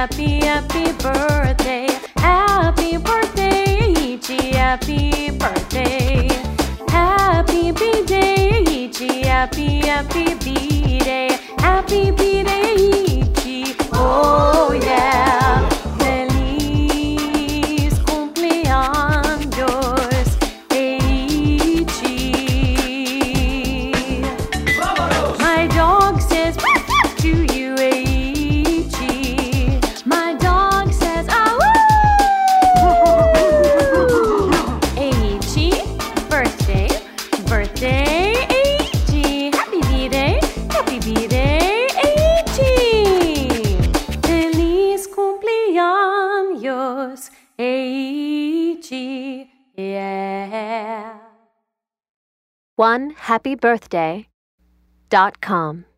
happy, happy birthday. Happy birthday, Eiichi, happy birthday. Happy B-Day, Eiichi, happy, happy B-Day. Happy B-Day, Eiichi, oh yeah. Feliz cumpleaños, Eiichi. My dog says to you, Eiichi. My dog says, ah, woo! Eiichi, birthday, birthday, Eiichi. Happy B-Day, Eiichi. Feliz cumpleaños, Eiichi, yeah. OneHappyBirthday.com